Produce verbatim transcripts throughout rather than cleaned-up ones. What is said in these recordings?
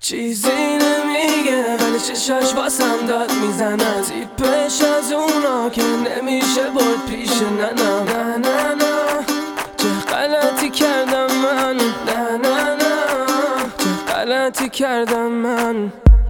چیزی نمیگه ولی چشاش واسم داد میزنه، تیپش از اونا که نمیشه برد پیش نه نه نه نه نه. چه غلطی کردم من، نه نه نه، چه غلطی کردم من.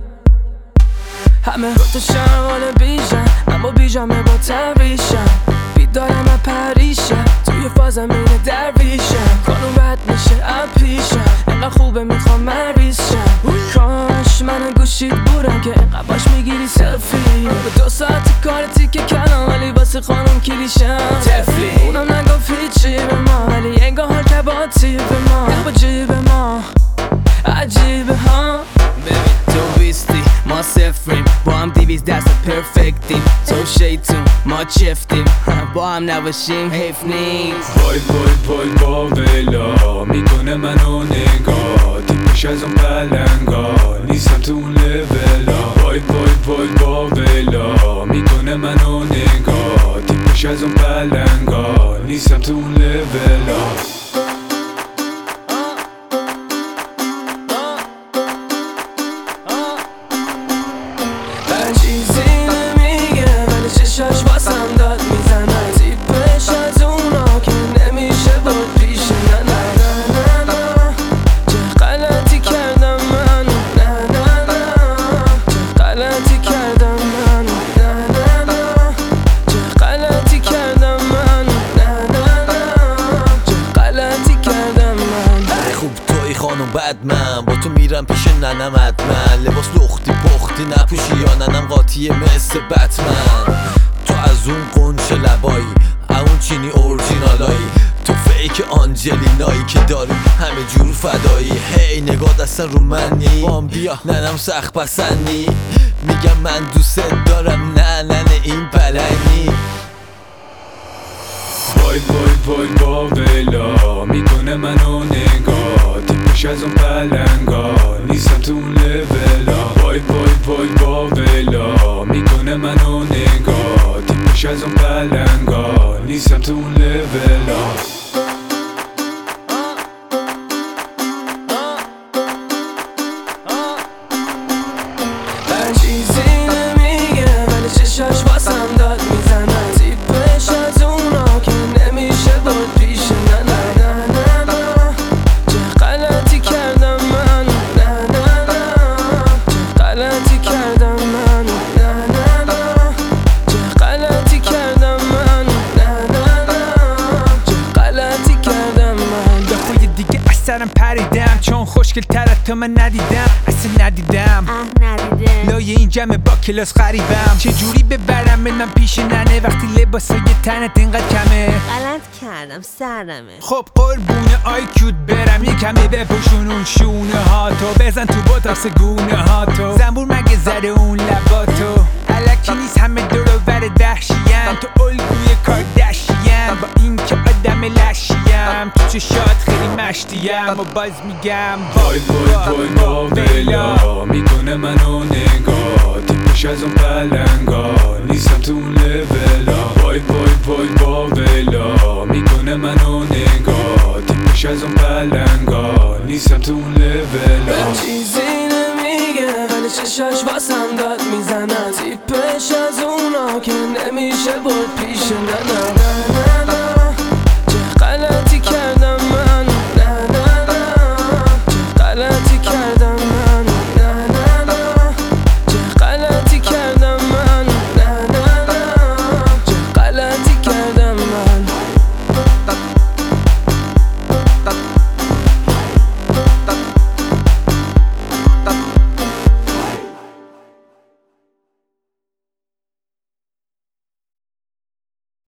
همه گفتشم حال بیشم، اما بیجامه با تبریشم، بیدارم و پریشم، توی فازم اینه درویشم. خانوم بد میشه اپیشم، اینقدر خوبه میخوام مریضشم. کاش من گوشید بودم که اینقدر باش میگیری سلفی. به دو ساعت کارتی که کلام ولی واسه خانوم کلیشم تفلی. اونم نگفت هیچی به ما ولی انگار حال که با تیب ما با جیب ما عجیبه ها. ببین تو بیستی ما صفریم، با هم دیویز دست پرفکتیم. تو شیطون ما چفتیم، با هم نباشیم حیف نیست. وای وای وای با ویلا میکنه منو نگاه، تیپش از اون پلنگا نیستم تو اون لولا. وای وای وای با ویلا میکنه منو نگاه، تیپش از اون پلنگا نیستم تو اون لولا. چیزی نمیگه ولی چشاش واسم داد میزنه، تیپش از اونا که نمیشه برد پیش نه نه نه نه نه. چه غلطی کردم من، نه نه نه، چه غلطی کردم من، نه نه نه، چه غلطی کردم من، نه نه نه، چه غلطی کردم من. خوب توی خانم بد من با تو میرم پیش ننم حتما، لباس لختی پختی نپوشی یا ننم قاطیه مثل بتمن. تو از اون قنچه لبایی، اون چینی اورجینالایی، تو فیک آنجلینایی که داری همه جور فدایی. هی نگاه دستن رو منی، بام بیا ننم سخت پسندی، میگم من دوست دارم نه ننه این پلنگی. وای وای وای با ویلا میکنه منو نگاه، تیپش از اون پلنگا نیستم تو اون لولا. وای وای وای با ویلا میکنه منو نگاه، تیپش از اون پلنگا نیستم تو اون لولا. چیزی نمیگه ولی چشاش واسم داد میزنه، تیپش از اونا که نمیشه برد پیش نه نه نه نه نه. چه غلطی کردم من، نه نه نه، چه غلطی کردم من، نه نه نه، چه غلطی کردم من، نه نه نه، چه غلطی کردم من. دفعه دیگه از سرم پریدم چون خوشگل تر از تو من ندیدم، اصلا ندیدم اه ندیده لایه این جمع با کلاس غریبم. چجوری ببرم من پیش ننه وقتی لباسای تنت اینقدر کمه؟ غلط کردم سرمه. خب قربون آیکیوت برم یه کمی بپوشون اون شونه ها تو، بزن تو بوتاکس گونه ها تو، زنبور مگه زده اون لباتو. الکی نیست همه دور و بر دهشیم، تو الگوی کاردشیم با این که آدم لشیم. تو چشات خیلی مشتیم و باز میگم وای وای وای با ویلا میکنه منو نگاه، تیپش از اون پلنگا نیستم تو اون لولا. وای وای وای با ویلا میکنه منو نگاه، تیپش از اون پلنگا نیستم تو اون لولا. چیزی نمیگه ولی چشاش واسم داد میزنه، تیپش از اونا که نمیشه برد پیش نه نه نه.